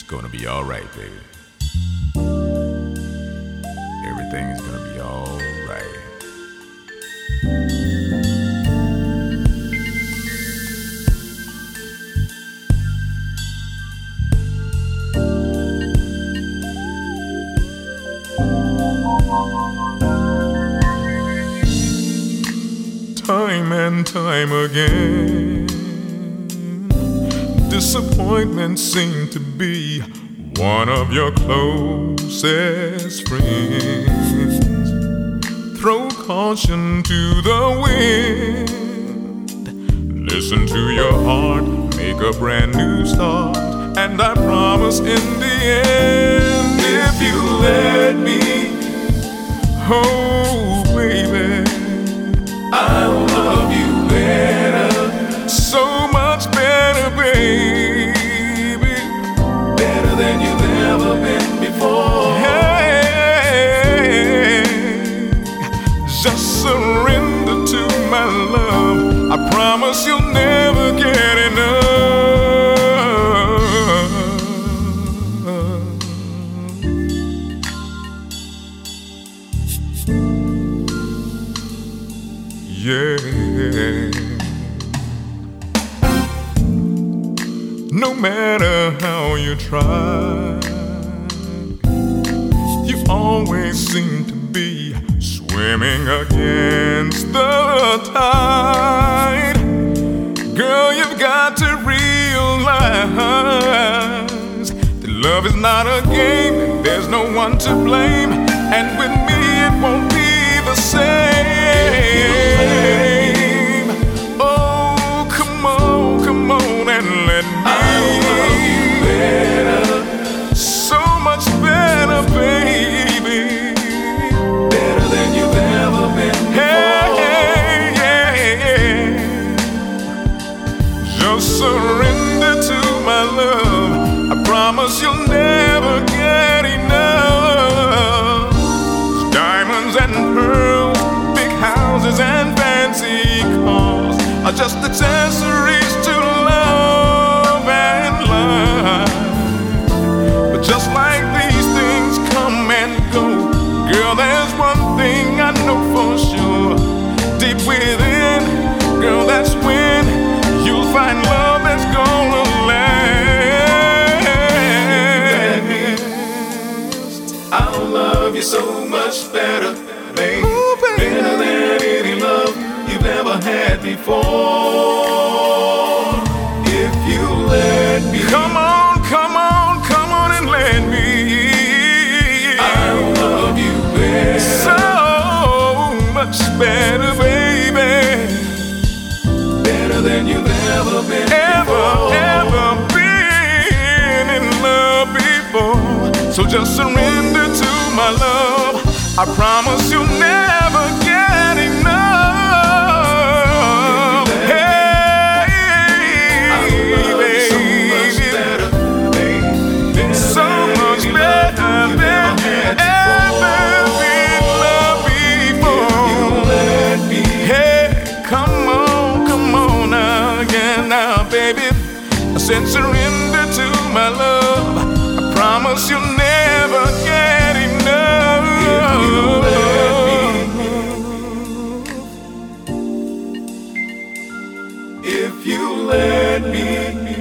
gonna be alright, baby. Everything's gonna be alright. Time and time again, disappointment seemed to be one of your closest friends. Throw caution to the wind, listen to your heart, make a brand new start, and I promise in the end, if you let me, oh baby, I'll love you better, so much better, baby, better than you've ever been before. Hey, just surrender to my love, I promise you'll never get enough. Yeah. No matter how you try, you always seem to be swimming against the tide. Girl, you've got to realize that love is not a game, and there's no one to blame, and with me it won't be the same. Oh, come on and let me. I'll love you better, so much better, baby, better than you've ever been before. Hey, just surrender to my love, I promise you'll never get enough. Diamonds and pearls, big houses and fancy cars are just accessories to love and life. But just like these things come and go, girl, there's one thing I know for sure. Deep within, girl, that's when you'll find love that's gonna last. I'll love you so much better, babe. Ooh, baby. Better than any love you've ever had before. If you let me, come on and let me. I'll love you better, so much better, baby, better than you've ever been before. Ever been in love before. So just surrender to my love, I promise you'll never get enough. Hey, baby, so much better than ever been loved before. Hey, come on again now, baby. I said surrender to my love, I promise you'll never get enough. If you let me